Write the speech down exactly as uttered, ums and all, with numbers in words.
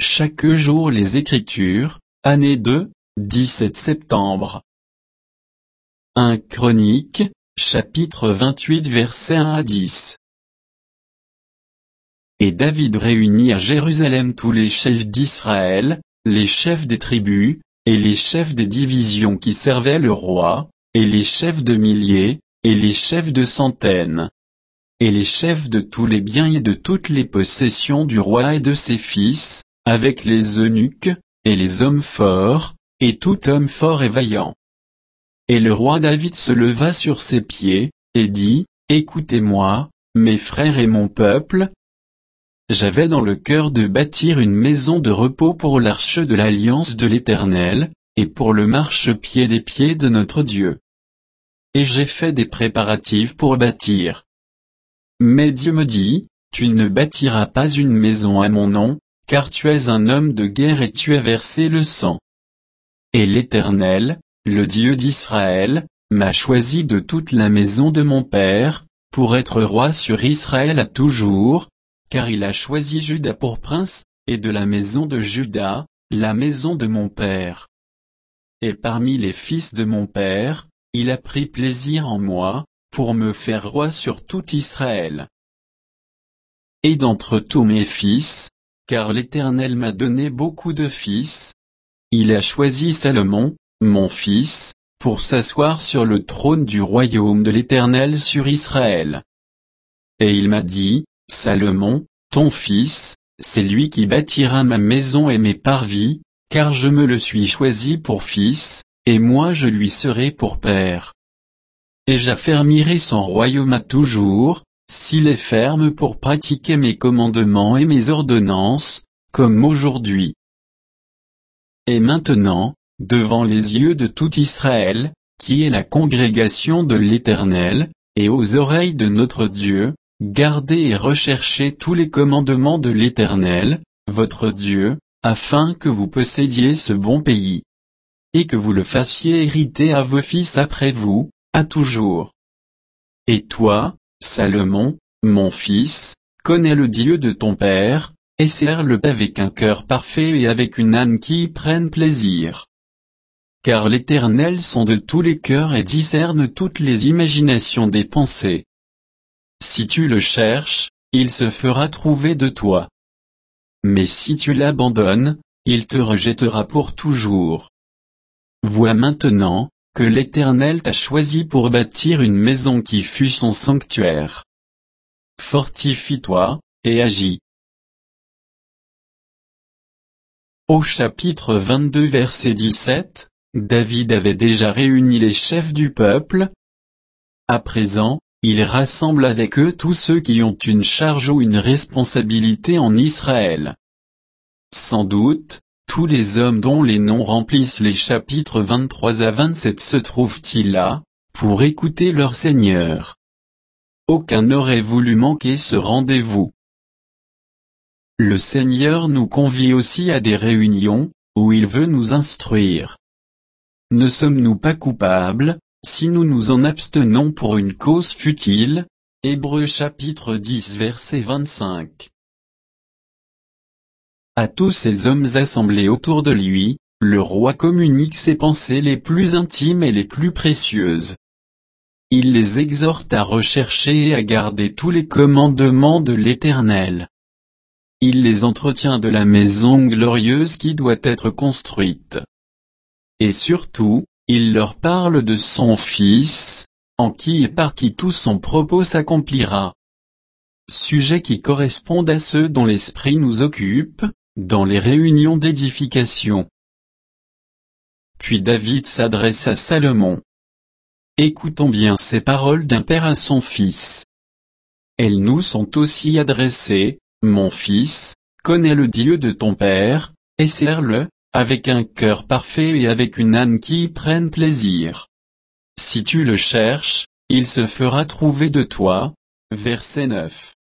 chaque jour les Écritures, année deux, dix-sept septembre. un Chroniques, chapitre vingt-huit versets un à dix. Et David réunit à Jérusalem tous les chefs d'Israël, les chefs des tribus, et les chefs des divisions qui servaient le roi, et les chefs de milliers, et les chefs de centaines, et les chefs de tous les biens et de toutes les possessions du roi et de ses fils, avec les eunuques, et les hommes forts, et tout homme fort et vaillant. Et le roi David se leva sur ses pieds, et dit, Écoutez-moi, mes frères et mon peuple. J'avais dans le cœur de bâtir une maison de repos pour l'arche de l'alliance de l'Éternel, et pour le marchepied des pieds de notre Dieu. Et j'ai fait des préparatifs pour bâtir. Mais Dieu me dit, Tu ne bâtiras pas une maison à mon nom, car tu es un homme de guerre et tu as versé le sang. Et l'Éternel, le Dieu d'Israël, m'a choisi de toute la maison de mon père, pour être roi sur Israël à toujours, car il a choisi Juda pour prince, et de la maison de Juda, la maison de mon père. Et parmi les fils de mon père, il a pris plaisir en moi, pour me faire roi sur tout Israël. Et d'entre tous mes fils, car l'Éternel m'a donné beaucoup de fils, il a choisi Salomon, mon fils, pour s'asseoir sur le trône du royaume de l'Éternel sur Israël. Et il m'a dit, Salomon, ton fils, c'est lui qui bâtira ma maison et mes parvis, car je me le suis choisi pour fils, et moi je lui serai pour père. Et j'affermirai son royaume à toujours, s'il est ferme pour pratiquer mes commandements et mes ordonnances, comme aujourd'hui. Et maintenant, devant les yeux de tout Israël, qui est la congrégation de l'Éternel, et aux oreilles de notre Dieu, gardez et recherchez tous les commandements de l'Éternel, votre Dieu, afin que vous possédiez ce bon pays. Et que vous le fassiez hériter à vos fils après vous, à toujours. Et toi, Salomon, mon fils, connais le Dieu de ton père, et sers-le avec un cœur parfait et avec une âme qui y prenne plaisir. Car l'Éternel sonde de tous les cœurs et discerne toutes les imaginations des pensées. Si tu le cherches, il se fera trouver de toi. Mais si tu l'abandonnes, il te rejettera pour toujours. Vois maintenant, que l'Éternel t'a choisi pour bâtir une maison qui fut son sanctuaire. Fortifie-toi, et agis. Au chapitre vingt-deux verset dix-sept, David avait déjà réuni les chefs du peuple. À présent, il rassemble avec eux tous ceux qui ont une charge ou une responsabilité en Israël. Sans doute, tous les hommes dont les noms remplissent les chapitres vingt-trois à vingt-sept se trouvent-ils là, pour écouter leur Seigneur. Aucun n'aurait voulu manquer ce rendez-vous. Le Seigneur nous convie aussi à des réunions, où il veut nous instruire. Ne sommes-nous pas coupables, si nous nous en abstenons pour une cause futile? Hébreux chapitre dix verset vingt-cinq. À tous ces hommes assemblés autour de lui, le roi communique ses pensées les plus intimes et les plus précieuses. Il les exhorte à rechercher et à garder tous les commandements de l'Éternel. Il les entretient de la maison glorieuse qui doit être construite. Et surtout, il leur parle de son Fils, en qui et par qui tout son propos s'accomplira. Sujets qui correspondent à ceux dont l'Esprit nous occupe, dans les réunions d'édification. Puis David s'adresse à Salomon. Écoutons bien ces paroles d'un père à son fils. Elles nous sont aussi adressées, mon fils, connais le Dieu de ton père, et sers-le, avec un cœur parfait et avec une âme qui y prenne plaisir. Si tu le cherches, il se fera trouver de toi. Verset neuf.